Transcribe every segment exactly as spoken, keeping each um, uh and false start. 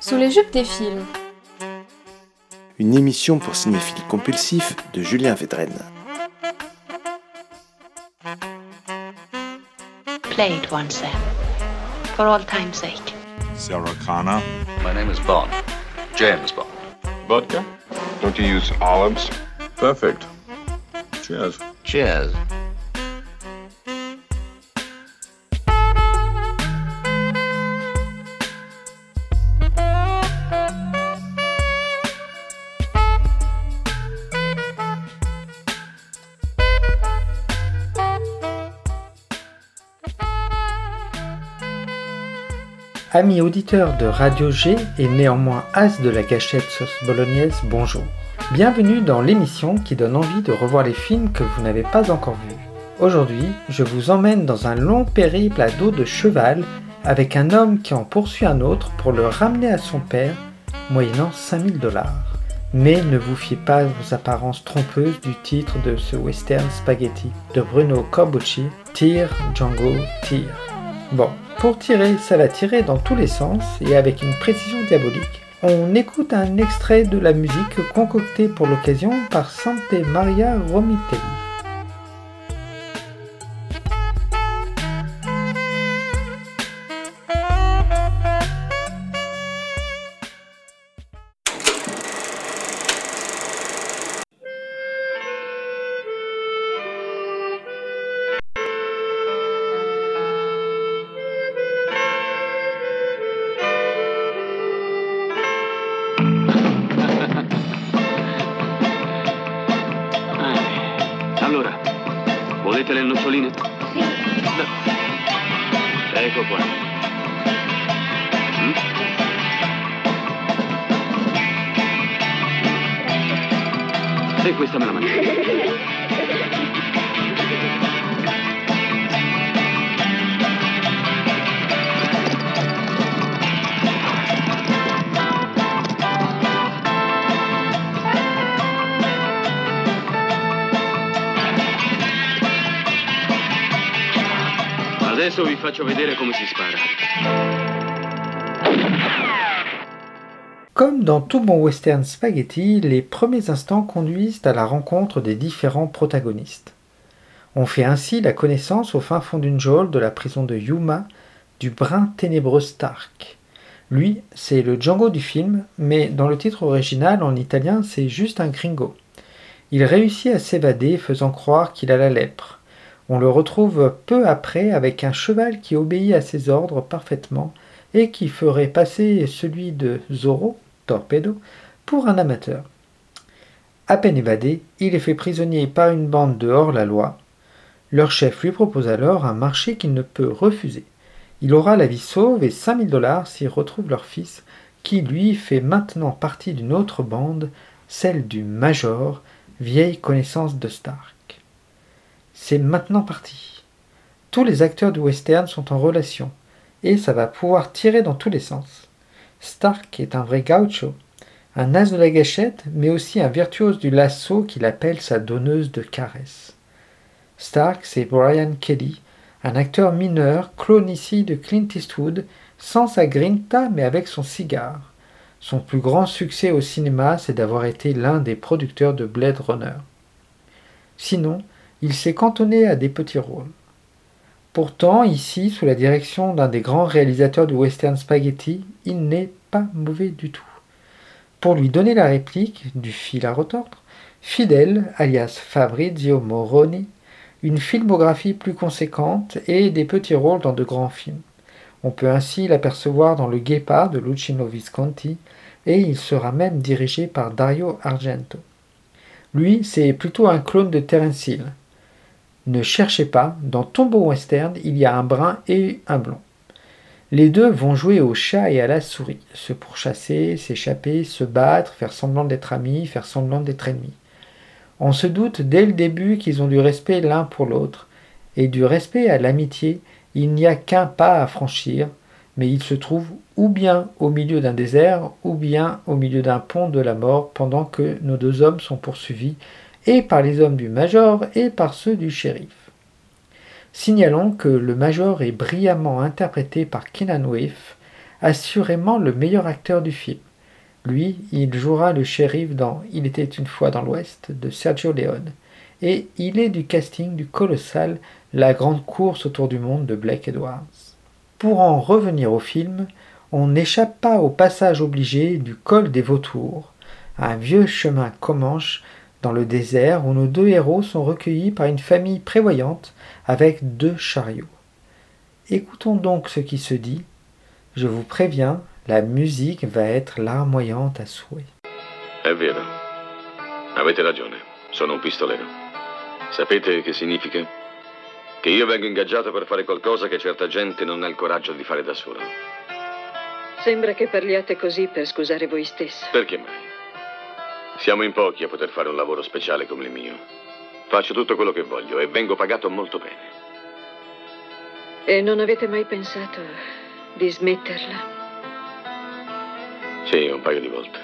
Sous les jupes des films. Une émission pour cinéphiles compulsifs de Julien Védrenne. Play it once then, for all time's sake. Sarah Connor. My name is Bond. James Bond. Vodka? Don't you use olives? Perfect. Cheers. Cheers. Amis auditeurs de Radio G et néanmoins as de la gâchette sauce bolognaise, bonjour. Bienvenue dans l'émission qui donne envie de revoir les films que vous n'avez pas encore vus. Aujourd'hui, je vous emmène dans un long périple à dos de cheval avec un homme qui en poursuit un autre pour le ramener à son père, moyennant cinq mille dollars. Mais ne vous fiez pas aux apparences trompeuses du titre de ce western spaghetti de Bruno Corbucci, Tire, Django, tire. Bon, pour tirer, ça va tirer dans tous les sens et avec une précision diabolique. On écoute un extrait de la musique concoctée pour l'occasion par Sante Maria Romitelli. Allora, volete le noccioline? Sì. No. Ecco qua. Mm? E questa me la mangio. Adesso vi faccio vedere come si spara. Comme dans tout bon western spaghetti, les premiers instants conduisent à la rencontre des différents protagonistes. On fait ainsi la connaissance au fin fond d'une geôle de la prison de Yuma du brun ténébreux Stark. Lui, c'est le Django du film, mais dans le titre original en italien, c'est juste un gringo. Il réussit à s'évader faisant croire qu'il a la lèpre. On le retrouve peu après avec un cheval qui obéit à ses ordres parfaitement et qui ferait passer celui de Zorro, Torpedo, pour un amateur. À peine évadé, il est fait prisonnier par une bande de hors-la-loi. Leur chef lui propose alors un marché qu'il ne peut refuser. Il aura la vie sauve et cinq mille dollars s'il retrouve leur fils, qui lui fait maintenant partie d'une autre bande, celle du Major, vieille connaissance de Stark. C'est maintenant parti. Tous les acteurs du western sont en relation, et ça va pouvoir tirer dans tous les sens. Stark est un vrai gaucho, un as de la gâchette, mais aussi un virtuose du lasso qu'il appelle sa donneuse de caresses. Stark, c'est Brian Kelly, un acteur mineur, clone ici de Clint Eastwood, sans sa grinta mais avec son cigare. Son plus grand succès au cinéma, c'est d'avoir été l'un des producteurs de Blade Runner. Sinon, il s'est cantonné à des petits rôles. Pourtant, ici, sous la direction d'un des grands réalisateurs du western spaghetti, il n'est pas mauvais du tout. Pour lui donner la réplique, du fil à retordre, Fidel, alias Fabrizio Moroni, une filmographie plus conséquente et des petits rôles dans de grands films. On peut ainsi l'apercevoir dans Le Guépard de Luchino Visconti, et il sera même dirigé par Dario Argento. Lui, c'est plutôt un clone de Terence Hill. Ne cherchez pas, dans Tombeau Western, il y a un brun et un blond. Les deux vont jouer au chat et à la souris, se pourchasser, s'échapper, se battre, faire semblant d'être amis, faire semblant d'être ennemis. On se doute dès le début qu'ils ont du respect l'un pour l'autre, et du respect à l'amitié, il n'y a qu'un pas à franchir, mais ils se trouvent ou bien au milieu d'un désert, ou bien au milieu d'un pont de la mort, pendant que nos deux hommes sont poursuivis, et par les hommes du Major et par ceux du shérif. Signalons que le Major est brillamment interprété par Keenan Wynn, assurément le meilleur acteur du film. Lui, il jouera le shérif dans Il était une fois dans l'Ouest de Sergio Leone. Et il est du casting du colossal La grande course autour du monde de Blake Edwards. Pour en revenir au film, on n'échappe pas au passage obligé du col des Vautours, un vieux chemin comanche dans le désert où nos deux héros sont recueillis par une famille prévoyante avec deux chariots. Écoutons donc ce qui se dit. Je vous préviens, la musique va être larmoyante à souhait. È vero. Avete ragione. Sono un pistolero. Sapete che significa? Che io vengo ingaggiato per fare qualcosa che certa gente non ha il coraggio di fare da sola. Sembra che parliate così per scusare voi stesso. Perché mai? Siamo in pochi a poter fare un lavoro speciale come il mio. Faccio tutto quello che voglio e vengo pagato molto bene. E non avete mai pensato di smetterla? Sì, un paio di volte.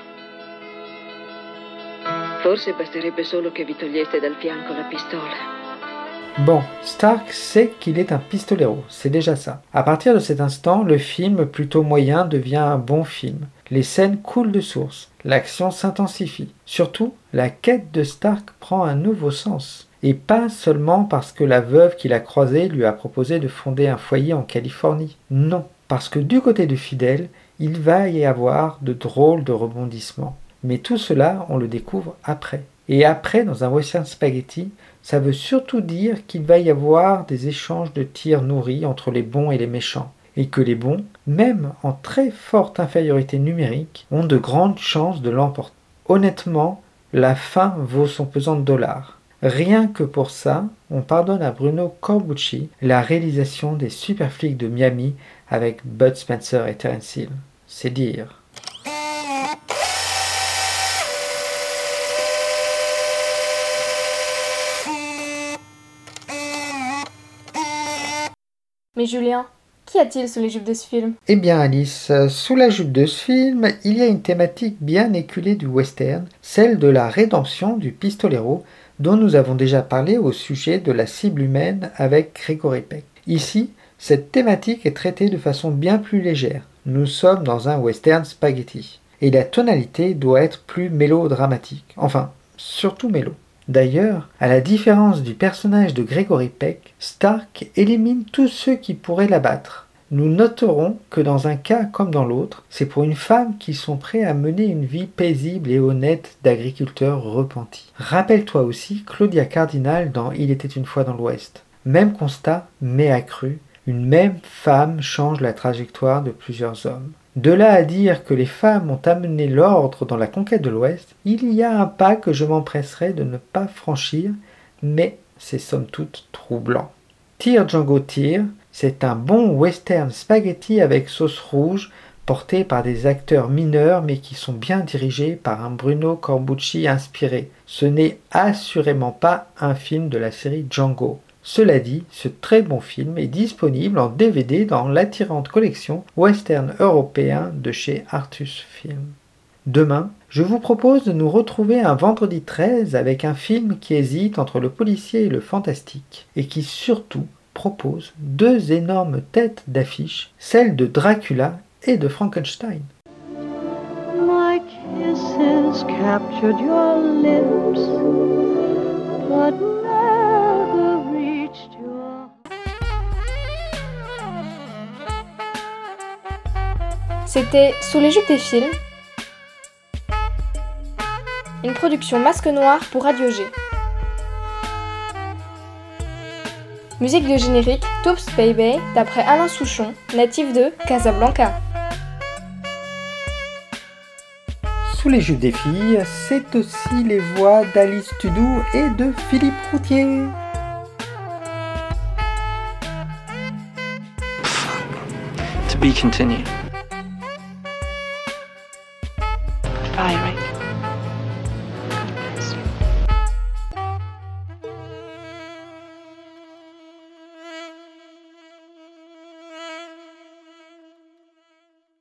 Forse basterebbe solo che vi toglieste dal fianco la pistola. Bon, Stark sait qu'il est un pistolero, c'est déjà ça. À partir de cet instant, le film plutôt moyen devient un bon film. Les scènes coulent de source, l'action s'intensifie. Surtout, la quête de Stark prend un nouveau sens. Et pas seulement parce que la veuve qu'il a croisée lui a proposé de fonder un foyer en Californie. Non, parce que du côté de Fidel, il va y avoir de drôles de rebondissements. Mais tout cela, on le découvre après. Et après, dans un western spaghetti, ça veut surtout dire qu'il va y avoir des échanges de tirs nourris entre les bons et les méchants. Et que les bons, même en très forte infériorité numérique, ont de grandes chances de l'emporter. Honnêtement, la fin vaut son pesant de dollars. Rien que pour ça, on pardonne à Bruno Corbucci la réalisation des Super Flics de Miami avec Bud Spencer et Terence Hill. C'est dire. Mais Julien, qu'y a-t-il sous les jupes de ce film? Eh bien Alice, sous la jupe de ce film, il y a une thématique bien éculée du western, celle de la rédemption du pistolero, dont nous avons déjà parlé au sujet de la cible humaine avec Gregory Peck. Ici, cette thématique est traitée de façon bien plus légère. Nous sommes dans un western spaghetti. Et la tonalité doit être plus mélodramatique. Enfin, surtout mélo. D'ailleurs, à la différence du personnage de Gregory Peck, Stark élimine tous ceux qui pourraient l'abattre. Nous noterons que dans un cas comme dans l'autre, c'est pour une femme qu'ils sont prêts à mener une vie paisible et honnête d'agriculteur repenti. Rappelle-toi aussi Claudia Cardinal dans Il était une fois dans l'Ouest. Même constat, mais accru, une même femme change la trajectoire de plusieurs hommes. De là à dire que les femmes ont amené l'ordre dans la conquête de l'Ouest, il y a un pas que je m'empresserai de ne pas franchir, mais c'est somme toute troublant. Tire Django Tire, c'est un bon western spaghetti avec sauce rouge, porté par des acteurs mineurs mais qui sont bien dirigés par un Bruno Corbucci inspiré. Ce n'est assurément pas un film de la série Django. Cela dit, ce très bon film est disponible en D V D dans l'attirante collection western européen de chez Artus Film. Demain, je vous propose de nous retrouver un vendredi treize avec un film qui hésite entre le policier et le fantastique et qui surtout propose deux énormes têtes d'affiche, celle de Dracula et de Frankenstein. My kisses captured your lips, but never reached your... C'était Sous les jupes des films, une production Masque Noir pour Radio G. Musique de générique Toops Baby d'après Alain Souchon, natif de Casablanca. Sous les jupes des filles, c'est aussi les voix d'Alice Tudou et de Philippe Routier. To be continued. Firing.